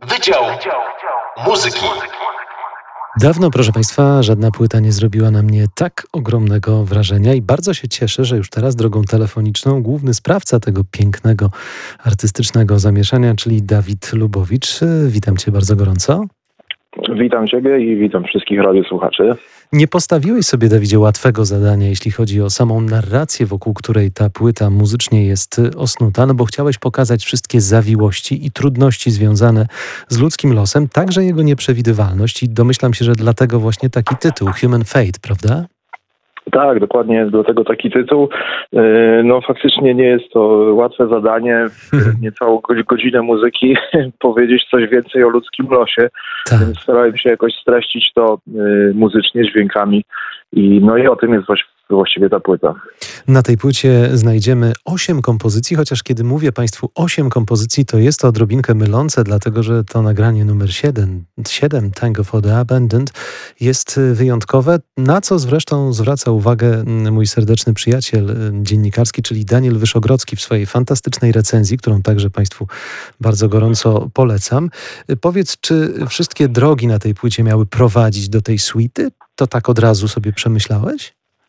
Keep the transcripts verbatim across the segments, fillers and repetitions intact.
Wydział Muzyki. Dawno, proszę Państwa, żadna płyta nie zrobiła na mnie tak ogromnego wrażenia i bardzo się cieszę, że już teraz drogą telefoniczną główny sprawca tego pięknego, artystycznego zamieszania, czyli Dawid Lubowicz. Witam Cię bardzo gorąco. Witam Ciebie i witam wszystkich radiosłuchaczy. Nie postawiłeś sobie, Dawidzie, łatwego zadania, jeśli chodzi o samą narrację, wokół której ta płyta muzycznie jest osnuta, no bo chciałeś pokazać wszystkie zawiłości i trudności związane z ludzkim losem, także jego nieprzewidywalność i domyślam się, że dlatego właśnie taki tytuł, Human Fate, prawda? Tak, dokładnie, do tego taki tytuł. No faktycznie nie jest to łatwe zadanie, w niecałą godzinę muzyki powiedzieć coś więcej o ludzkim losie, Tak. Więc starałem się jakoś streścić to muzycznie, dźwiękami i no i o tym jest właściwie ta płyta. Na tej płycie znajdziemy osiem kompozycji, chociaż kiedy mówię Państwu osiem kompozycji, to jest to odrobinkę mylące, dlatego że to nagranie numer siedem, siedem Tango for the Abandoned, jest wyjątkowe, na co zresztą zwraca uwagę mój serdeczny przyjaciel dziennikarski, czyli Daniel Wyszogrodzki w swojej fantastycznej recenzji, którą także Państwu bardzo gorąco polecam. Powiedz, czy wszystkie drogi na tej płycie miały prowadzić do tej suity? To tak od razu sobie przemyślałeś?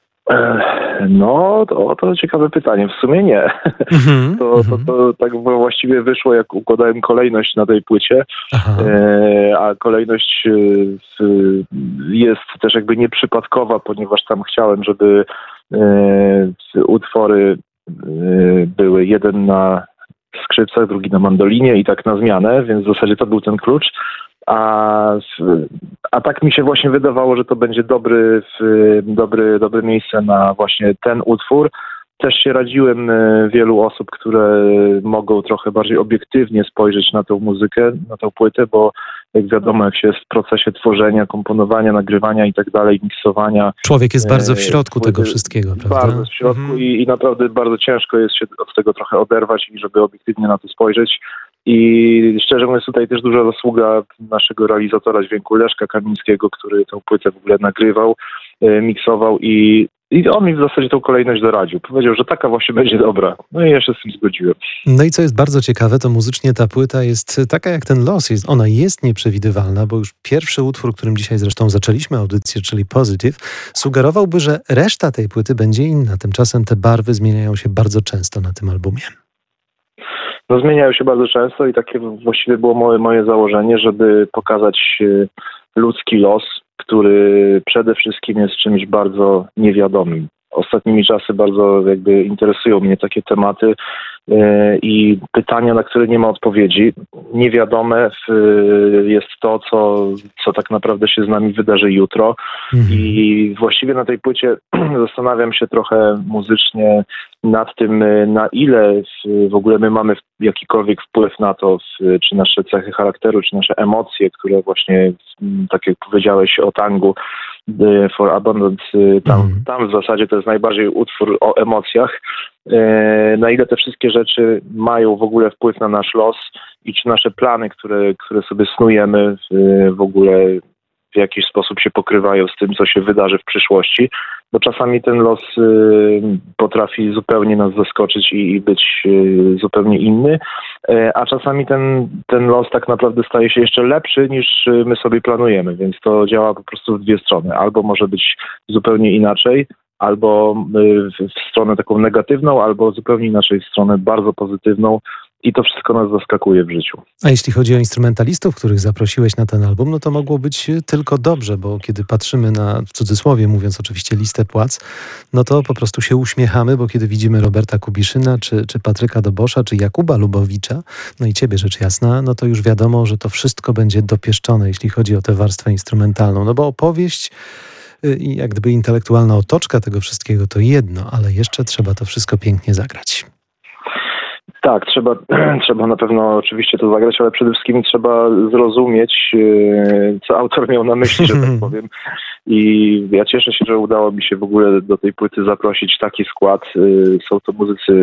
No, to, to ciekawe pytanie. W sumie nie. Mm-hmm, to, to, to tak właściwie wyszło, jak układałem kolejność na tej płycie, e, a kolejność e, jest też jakby nieprzypadkowa, ponieważ tam chciałem, żeby e, utwory e, były jeden na skrzypcach, drugi na mandolinie i tak na zmianę, więc w zasadzie to był ten klucz. A, a tak mi się właśnie wydawało, że to będzie dobry, dobry, dobre miejsce na właśnie ten utwór. Też się radziłem wielu osób, które mogą trochę bardziej obiektywnie spojrzeć na tą muzykę, na tą płytę, bo jak wiadomo, jak się jest w procesie tworzenia, komponowania, nagrywania i tak dalej, miksowania. Człowiek jest bardzo w środku płyty, tego wszystkiego, prawda? Bardzo w środku mhm. i, i naprawdę bardzo ciężko jest się od tego trochę oderwać i żeby obiektywnie na to spojrzeć. I szczerze mówiąc, tutaj też duża zasługa naszego realizatora dźwięku Leszka Kamińskiego, który tę płytę w ogóle nagrywał, miksował i, i on mi w zasadzie tą kolejność doradził. Powiedział, że taka właśnie będzie dobra. No i ja się z tym zgodziłem. No i co jest bardzo ciekawe, to muzycznie ta płyta jest taka jak ten los. Jest, ona jest nieprzewidywalna, bo już pierwszy utwór, którym dzisiaj zresztą zaczęliśmy audycję, czyli Positive, sugerowałby, że reszta tej płyty będzie inna. Tymczasem te barwy zmieniają się bardzo często na tym albumie. No zmieniają się bardzo często i takie właściwie było moje, moje założenie, żeby pokazać ludzki los, który przede wszystkim jest czymś bardzo niewiadomym. Ostatnimi czasy bardzo jakby interesują mnie takie tematy yy, i pytania, na które nie ma odpowiedzi. Niewiadome yy, jest to, co, co tak naprawdę się z nami wydarzy jutro. Mhm. I właściwie na tej płycie zastanawiam się trochę muzycznie nad tym, na ile w ogóle my mamy jakikolwiek wpływ na to, czy nasze cechy charakteru, czy nasze emocje, które właśnie, tak jak powiedziałeś o tangu, For Abandoned, tam, mm. tam w zasadzie to jest najbardziej utwór o emocjach, na ile te wszystkie rzeczy mają w ogóle wpływ na nasz los i czy nasze plany, które, które sobie snujemy, w ogóle w jakiś sposób się pokrywają z tym, co się wydarzy w przyszłości, bo czasami ten los y, potrafi zupełnie nas zaskoczyć i, i być y, zupełnie inny, y, a czasami ten, ten los tak naprawdę staje się jeszcze lepszy niż y, my sobie planujemy, więc to działa po prostu w dwie strony. Albo może być zupełnie inaczej, albo y, w stronę taką negatywną, albo zupełnie inaczej w stronę bardzo pozytywną. I to wszystko nas zaskakuje w życiu. A jeśli chodzi o instrumentalistów, których zaprosiłeś na ten album, no to mogło być tylko dobrze, bo kiedy patrzymy na, w cudzysłowie mówiąc oczywiście, listę płac, no to po prostu się uśmiechamy, bo kiedy widzimy Roberta Kubiszyna, czy, czy Patryka Dobosza, czy Jakuba Lubowicza, no i ciebie rzecz jasna, no to już wiadomo, że to wszystko będzie dopieszczone, jeśli chodzi o tę warstwę instrumentalną. No bo opowieść i jak gdyby intelektualna otoczka tego wszystkiego to jedno, ale jeszcze trzeba to wszystko pięknie zagrać. Tak, trzeba, trzeba na pewno oczywiście to zagrać, ale przede wszystkim trzeba zrozumieć, co autor miał na myśli, że tak powiem. I ja cieszę się, że udało mi się w ogóle do tej płyty zaprosić taki skład. Są to muzycy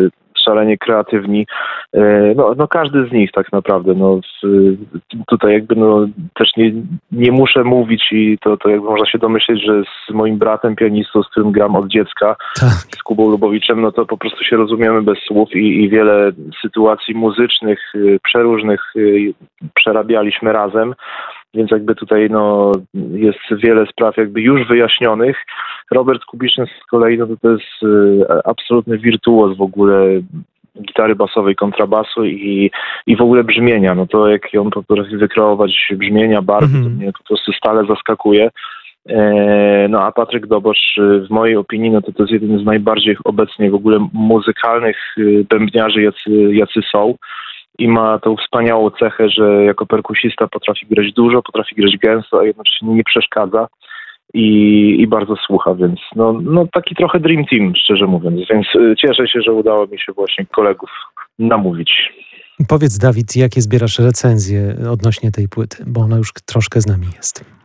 szalenie kreatywni. No, no każdy z nich tak naprawdę. No, tutaj jakby no, też nie, nie muszę mówić i to, to jakby można się domyśleć, że z moim bratem pianistą, z którym gram od dziecka, Tak. z Kubą Lubowiczem, no to po prostu się rozumiemy bez słów i, i wiele sytuacji muzycznych, przeróżnych przerabialiśmy razem. Więc jakby tutaj no, jest wiele spraw jakby już wyjaśnionych. Robert Kubiszyn z kolei no, to, to jest y, absolutny wirtuoz w ogóle gitary basowej, kontrabasu i, i w ogóle brzmienia. No to jak on potrafi wykreować brzmienia, barwy, mm-hmm. to mnie po prostu stale zaskakuje. E, no a Patryk Dobosz w mojej opinii no to, to jest jeden z najbardziej obecnie w ogóle muzykalnych bębniarzy, jacy, jacy są. I ma tą wspaniałą cechę, że jako perkusista potrafi grać dużo, potrafi grać gęsto, a jednocześnie nie przeszkadza i, i bardzo słucha, więc no, no taki trochę dream team, szczerze mówiąc. Więc cieszę się, że udało mi się właśnie kolegów namówić. Powiedz, Dawid, jakie zbierasz recenzje odnośnie tej płyty, bo ona już troszkę z nami jest.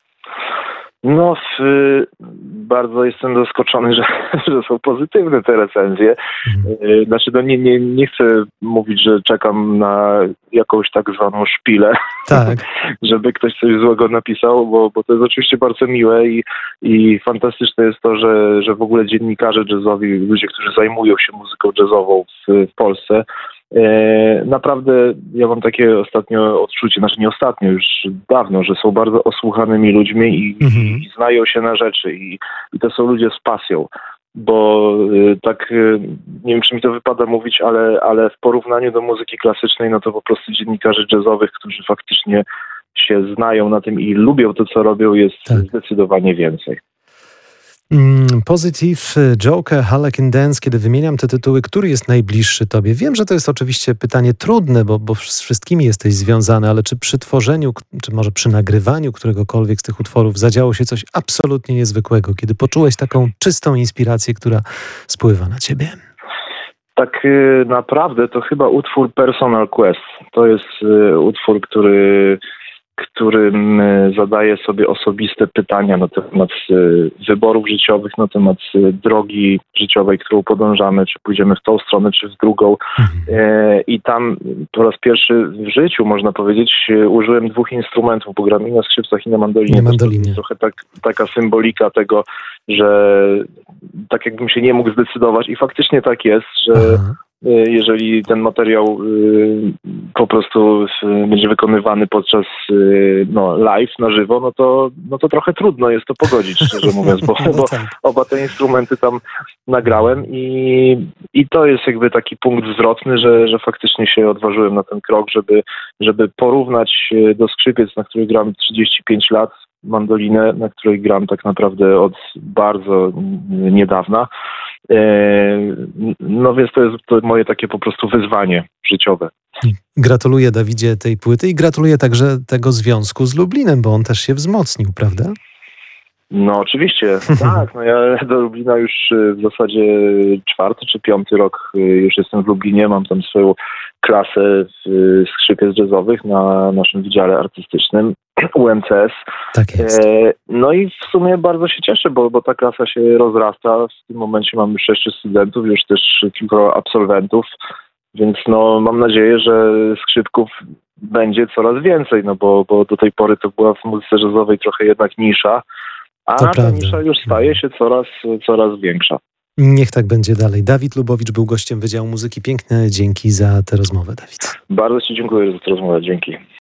No, w, bardzo jestem zaskoczony, że, że są pozytywne te recenzje. Mhm. Znaczy, no nie, nie, nie chcę mówić, że czekam na jakąś tak zwaną szpilę, tak. żeby ktoś coś złego napisał, bo, bo to jest oczywiście bardzo miłe i, i fantastyczne jest to, że, że w ogóle dziennikarze jazzowi, ludzie, którzy zajmują się muzyką jazzową w, w Polsce, naprawdę ja mam takie ostatnio odczucie, znaczy nie ostatnio, już dawno, że są bardzo osłuchanymi ludźmi i, mhm. i znają się na rzeczy i, i to są ludzie z pasją, bo tak, nie wiem czy mi to wypada mówić, ale, ale w porównaniu do muzyki klasycznej, no to po prostu dziennikarzy jazzowych, którzy faktycznie się znają na tym i lubią to, co robią, jest tak. zdecydowanie więcej. Positive, Joker, Harlequin Dance, kiedy wymieniam te tytuły, który jest najbliższy tobie? Wiem, że to jest oczywiście pytanie trudne, bo, bo z wszystkimi jesteś związany, ale czy przy tworzeniu, czy może przy nagrywaniu któregokolwiek z tych utworów zadziało się coś absolutnie niezwykłego, kiedy poczułeś taką czystą inspirację, która spływa na ciebie? Tak naprawdę to chyba utwór Personal Quest. To jest utwór, który... którym zadaję sobie osobiste pytania na temat wyborów życiowych, na temat drogi życiowej, którą podążamy, czy pójdziemy w tą stronę, czy w drugą. Mhm. I tam po raz pierwszy w życiu, można powiedzieć, użyłem dwóch instrumentów, bo gram i na skrzypcach, i na mandolinie. Na mandolinie. Trochę tak, taka symbolika tego, że tak jakbym się nie mógł zdecydować i faktycznie tak jest, że Aha. jeżeli ten materiał y, po prostu y, będzie wykonywany podczas y, no, live, na żywo, no to, no to trochę trudno jest to pogodzić, szczerze mówiąc, bo, bo oba te instrumenty tam nagrałem i, i to jest jakby taki punkt zwrotny, że, że faktycznie się odważyłem na ten krok, żeby, żeby porównać do skrzypiec, na których gram trzydzieści pięć lat, mandolinę, na której gram tak naprawdę od bardzo niedawna. No więc to jest to moje takie po prostu wyzwanie życiowe. Gratuluję, Dawidzie, tej płyty i gratuluję także tego związku z Lublinem, bo on też się wzmocnił, prawda? No oczywiście, tak. No ja do Lublina już w zasadzie czwarty czy piąty rok już jestem w Lublinie. Mam tam swoją klasę skrzypiec jazzowych na naszym wydziale artystycznym U M C S. Tak jest. No i w sumie bardzo się cieszę, bo, bo ta klasa się rozrasta. W tym momencie mamy sześciu studentów, już też kilku absolwentów. Więc no mam nadzieję, że skrzypków będzie coraz więcej, no bo, bo do tej pory to była w muzyce jazzowej trochę jednak nisza. A to ta prawda. nisza już staje się coraz, coraz większa. Niech tak będzie dalej. Dawid Lubowicz był gościem Wydziału Muzyki. Piękne dzięki za tę rozmowę, Dawid. Bardzo ci dziękuję za tę rozmowę. Dzięki.